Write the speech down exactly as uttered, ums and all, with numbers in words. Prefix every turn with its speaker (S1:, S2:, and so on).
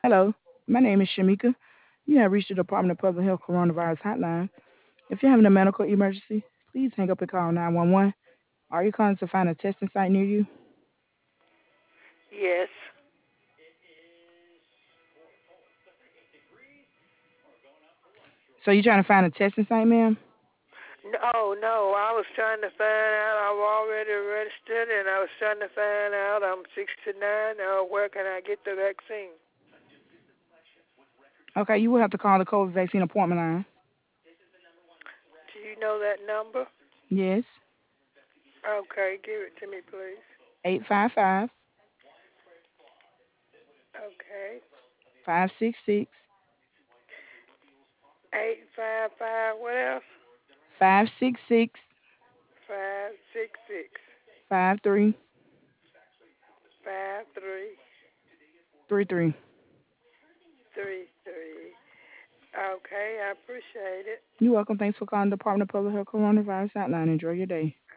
S1: Hello, my name is Shamika. You have reached the Department of Public Health Coronavirus Hotline. If you're having a medical emergency, please hang up and call nine one one. Are you calling to find a testing site near you?
S2: Yes.
S1: So you're trying to find a testing site, ma'am?
S2: No, no. I was trying to find out. I've already registered, and I was trying to find out. I'm sixty-nine. Uh, where can I get the vaccine?
S1: Okay, you will have to call the COVID vaccine appointment line.
S2: Do you know that number?
S1: Yes,
S2: Okay, give it to me, please.
S1: eight five five,
S2: Okay.
S1: five six six,
S2: Eight five five. What else?
S1: five six six,
S2: Five six six
S1: five three
S2: five three
S1: three three.
S2: three three. Okay, I appreciate it.
S1: You're welcome. Thanks for calling the Department of Public Health Coronavirus Hotline. Enjoy your day.